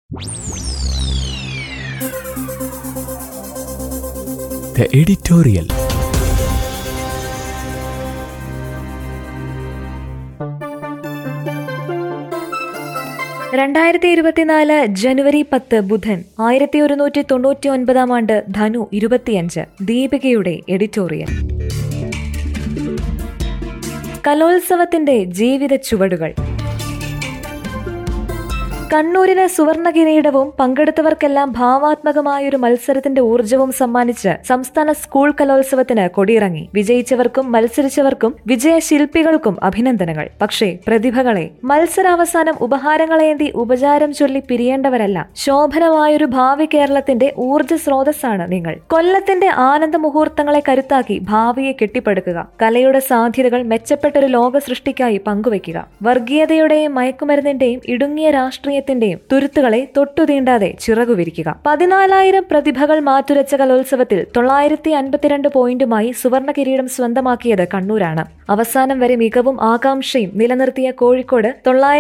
The editorial. ജനുവരി 10 ബുധൻ 1199 ധനു 25 ദീപികയുടെ editorial. കലോത്സവത്തിന്റെ ജീവിത ചുവടുകൾ. കണ്ണൂരിന് സുവർണ കിരീടവും പങ്കെടുത്തവർക്കെല്ലാം ഭാവാത്മകമായൊരു മത്സരത്തിന്റെ ഊർജ്ജവും സമ്മാനിച്ച് സംസ്ഥാന സ്കൂൾ കലോത്സവത്തിന് കൊടിയിറങ്ങി. വിജയിച്ചവർക്കും മത്സരിച്ചവർക്കും വിജയശില്പികൾക്കും അഭിനന്ദനങ്ങൾ. പക്ഷേ പ്രതിഭകളെ മത്സരാവസാനം ഉപഹാരങ്ങളേന്തി ഉപചാരം ചൊല്ലി പിരിയേണ്ടവരല്ല. ശോഭനമായൊരു ഭാവി കേരളത്തിന്റെ ഊർജ്ജ സ്രോതസ്സാണ് നിങ്ങൾ. കൊല്ലത്തിന്റെ ആനന്ദ മുഹൂർത്തങ്ങളെ കരുത്താക്കി ഭാവിയെ കെട്ടിപ്പടുക്കുക. കലയുടെ സാധ്യതകൾ മെച്ചപ്പെട്ടൊരു ലോക സൃഷ്ടിക്കായി പങ്കുവയ്ക്കുക. വർഗീയതയുടെയും മയക്കുമരുന്നിന്റെയും ഇടുങ്ങിയ രാഷ്ട്രീയത്തിന്റെയും തുരുത്തുകളെ തൊട്ടുതീണ്ടാതെ ചിറകുവിരിക്കുക. 14,000 പ്രതിഭകൾ മാറ്റുരച്ച കലോത്സവത്തിൽ 952 പോയിന്റുമായി സുവർണ കിരീടം സ്വന്തമാക്കിയത് കണ്ണൂരാണ്. അവസാനം വരെ മികവും ആകാംക്ഷയും നിലനിർത്തിയ കോഴിക്കോട്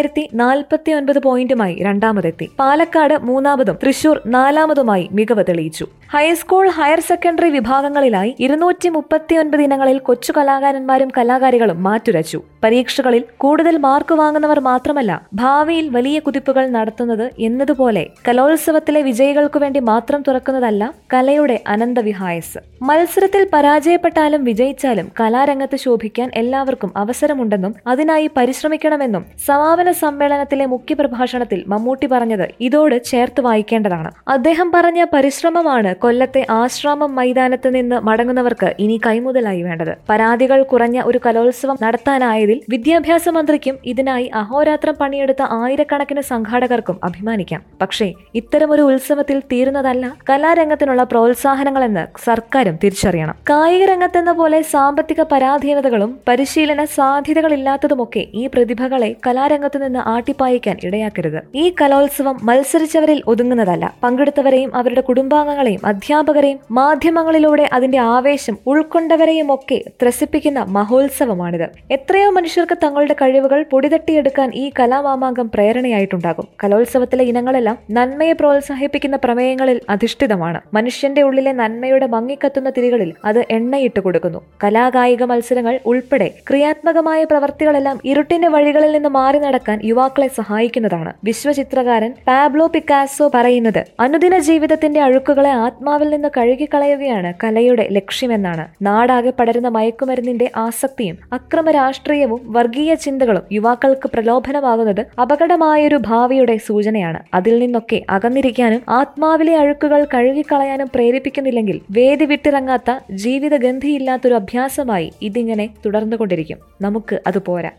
949 പോയിന്റുമായി രണ്ടാമതെത്തി. പാലക്കാട് മൂന്നാമതും തൃശൂർ നാലാമതുമായി മികവ് തെളിയിച്ചു. ഹൈസ്കൂൾ, ഹയർ സെക്കൻഡറി വിഭാഗങ്ങളിലായി 239 ഇനങ്ങളിൽ കൊച്ചു കലാകാരന്മാരും കലാകാരികളും മാറ്റുരച്ചു. പരീക്ഷകളിൽ കൂടുതൽ മാർക്ക് വാങ്ങുന്നവർ മാത്രമല്ല, ഭാവിയിൽ വലിയ കുതിപ്പുകൾ നടത്തുന്നത് എന്നതുപോലെ കലോത്സവത്തിലെ വിജയികൾക്കു വേണ്ടി മാത്രം തുറക്കുന്നതല്ല കലയുടെ അനന്തവിഹായസ്. മത്സരത്തിൽ പരാജയപ്പെട്ടാലും വിജയിച്ചാലും കലാരംഗത്ത് ശോഭിക്കാൻ എല്ലാവർക്കും അവസരമുണ്ടെന്നും അതിനായി പരിശ്രമിക്കണമെന്നും സമാപന സമ്മേളനത്തിലെ മുഖ്യപ്രഭാഷണത്തിൽ മമ്മൂട്ടി പറഞ്ഞത് ഇതോട് ചേർത്ത് വായിക്കേണ്ടതാണ്. അദ്ദേഹം പറഞ്ഞ പരിശ്രമമാണ് കൊല്ലത്തെ ആശ്രാമം മൈതാനത്ത് നിന്ന് മടങ്ങുന്നവർക്ക് ഇനി കൈമുതലായി വേണ്ടത്. പരാതികൾ കുറഞ്ഞ ഒരു കലോത്സവം നടത്താനായതിൽ വിദ്യാഭ്യാസ മന്ത്രിക്കും ഇതിനായി അഹോരാത്രം പണിയെടുത്ത ആയിരക്കണക്കിന് സംഘാടകർക്കും അഭിമാനിക്കാം. പക്ഷേ ഇത്തരമൊരു ഉത്സവത്തിൽ തീരുന്നതല്ല കലാരംഗത്തിനുള്ള പ്രോത്സാഹനങ്ങളെന്ന് സർക്കാരും തിരിച്ചറിയണം. കായിക രംഗത്തെന്ന പോലെ സാമ്പത്തിക പരാധീനതകളും പരിശീലന സാധ്യതകളില്ലാത്തതുമൊക്കെ ഈ പ്രതിഭകളെ കലാരംഗത്തു നിന്ന് ആട്ടിപ്പായിക്കാൻ ഇടയാക്കരുത്. ഈ കലോത്സവം മത്സരിച്ചവരിൽ ഒതുങ്ങുന്നതല്ല. പങ്കെടുത്തവരെയും അവരുടെ കുടുംബാംഗങ്ങളെയും അധ്യാപകരെയും മാധ്യമങ്ങളിലൂടെ അതിന്റെ ആവേശം ഉൾക്കൊണ്ടവരെയും ഒക്കെ ത്രസിപ്പിക്കുന്ന മഹോത്സവമാണിത്. എത്രയോ മനുഷ്യർക്ക് തങ്ങളുടെ കഴിവുകൾ പൊടിതട്ടിയെടുക്കാൻ ഈ കലാമാമാങ്കം പ്രേരണയായിട്ടുണ്ടാകും. കലോത്സവത്തിലെ ഇനങ്ങളെല്ലാം നന്മയെ പ്രോത്സാഹിപ്പിക്കുന്ന പ്രമേയങ്ങളിൽ അധിഷ്ഠിതമാണ്. മനുഷ്യന്റെ ഉള്ളിലെ നന്മയുടെ മങ്ങിക്കത്തുന്ന തിരികളിൽ അത് എണ്ണയിട്ട് കൊടുക്കുന്നു. കലാകായിക മത്സരങ്ങൾ ഉൾപ്പെടെ ക്രിയാത്മകമായ പ്രവർത്തികളെല്ലാം ഇരുട്ടിന്റെ വഴികളിൽ നിന്ന് മാറി നടക്കാൻ യുവാക്കളെ സഹായിക്കുന്നതാണ്. വിശ്വചിത്രകാരൻ പാബ്ലോ പിക്കാസോ പറയുന്നത് അനുദിന ജീവിതത്തിന്റെ അഴുക്കുകളെ ആത്മാവിൽ നിന്ന് കഴുകിക്കളയുകയാണ് കലയുടെ ലക്ഷ്യമെന്നാണ്. നാടാകെ പടരുന്ന മയക്കുമരുന്നിന്റെ ആസക്തിയും അക്രമ രാഷ്ട്രീയവും വർഗീയ ചിന്തകളും യുവാക്കൾക്ക് പ്രലോഭനമാകുന്നത് അപകടമായൊരു ഭാവിയുടെ സൂചനയാണ്. അതിൽ നിന്നൊക്കെ അകന്നിരിക്കാനും ആത്മാവിലെ അഴുക്കുകൾ കഴുകിക്കളയാനും പ്രേരിപ്പിക്കുന്നില്ലെങ്കിൽ വേദി വിട്ടിറങ്ങാത്ത ജീവിതഗന്ധിയില്ലാത്തൊരു അഭ്യാസമായി ഇതിങ്ങനെ തുടർന്നുകൊണ്ടിരിക്കും. നമുക്ക് അത് പോരാ.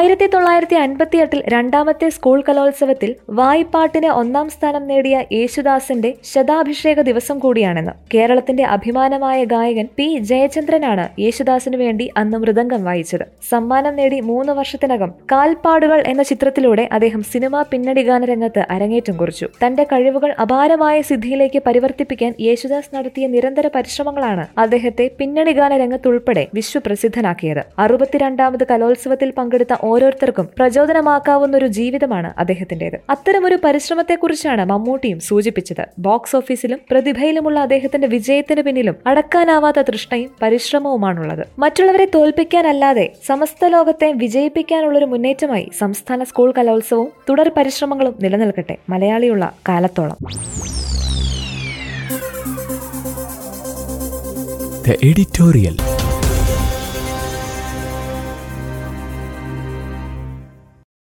1958 രണ്ടാമത്തെ സ്കൂൾ കലോത്സവത്തിൽ വായ്പാട്ടിന് 1-ാം സ്ഥാനം നേടിയ യേശുദാസിന്റെ ശതാഭിഷേക ദിവസം കൂടിയാണെന്ന്. കേരളത്തിന്റെ അഭിമാനമായ ഗായകൻ പി ജയചന്ദ്രനാണ് യേശുദാസിനു വേണ്ടി അന്ന് മൃദംഗം വായിച്ചത്. സമ്മാനം നേടി 3 വർഷത്തിനകം കാൽപ്പാടുകൾ എന്ന ചിത്രത്തിലൂടെ അദ്ദേഹം സിനിമാ പിന്നണി ഗാനരംഗത്ത് അരങ്ങേറ്റം കുറിച്ചു. തന്റെ കഴിവുകൾ അപാരമായ സിദ്ധിയിലേക്ക് പരിവർത്തിപ്പിക്കാൻ യേശുദാസ് നടത്തിയ നിരന്തര പരിശ്രമങ്ങളാണ് അദ്ദേഹത്തെ പിന്നണി ഗാനരംഗത്തുൾപ്പെടെ വിശ്വപ്രസിദ്ധനാക്കിയത്. 62ാമത് കലോത്സവത്തിൽ പങ്കെടുത്ത ഓരോരുത്തർക്കും പ്രചോദനമാക്കാവുന്ന ഒരു ജീവിതമാണ് അദ്ദേഹത്തിന്റേത്. അത്തരമൊരു പരിശ്രമത്തെക്കുറിച്ചാണ് മമ്മൂട്ടിയും സൂചിപ്പിച്ചത്. ബോക്സ് ഓഫീസിലും പ്രതിഭയിലുമുള്ള അദ്ദേഹത്തിന്റെ വിജയത്തിന് പിന്നിലും അടക്കാനാവാത്ത തൃഷ്ണയും പരിശ്രമവുമാണുള്ളത്. മറ്റുള്ളവരെ തോൽപ്പിക്കാനല്ലാതെ സമസ്ത ലോകത്തെ വിജയിപ്പിക്കാനുള്ളൊരു മുന്നേറ്റമായി സംസ്ഥാന സ്കൂൾ കലോത്സവവും തുടർ പരിശ്രമങ്ങളും നിലനിൽക്കട്ടെ മലയാളിയുള്ള കാലത്തോളം. The editorial.